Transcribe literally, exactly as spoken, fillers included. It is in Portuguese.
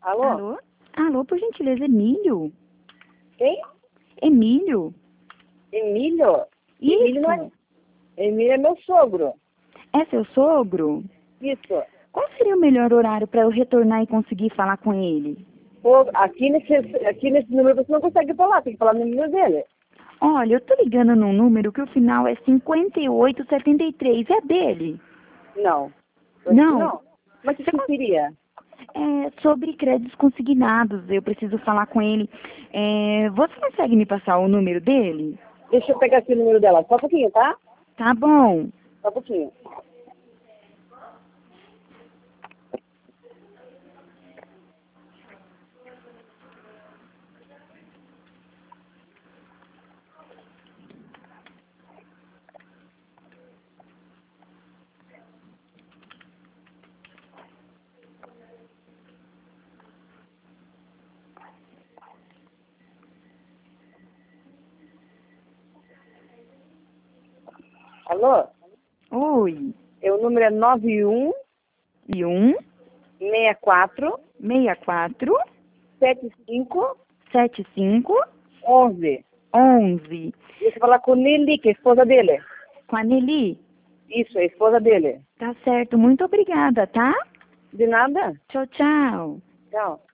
Alô? Alô? Alô, por gentileza, Emílio? Quem? Emílio? Emílio? Isso. Emílio não é... Emílio é meu sogro. É seu sogro? Isso. Qual seria o melhor horário para eu retornar e conseguir falar com ele? Pô, aqui nesse, aqui nesse número você não consegue falar, tem que falar no número dele. Olha, eu tô ligando num número que o final é cinquenta e oito setenta e três. É dele? Não. Eu acho que Não? Não. Mas o que você queria? É sobre créditos consignados. Eu preciso falar com ele. É, você consegue me passar o número dele? Deixa eu pegar aqui o número dela. Só um pouquinho, tá? Tá bom. Só um pouquinho. Alô? Oi. É, o número é nove um E um, seis quatro seis quatro, sete cinco sete cinco, onze. onze. Deixa eu falar com Nelly, que é a esposa dele. Com a Nelly? Isso, é a esposa dele. Tá certo. Muito obrigada, tá? De nada? Tchau, tchau. Tchau.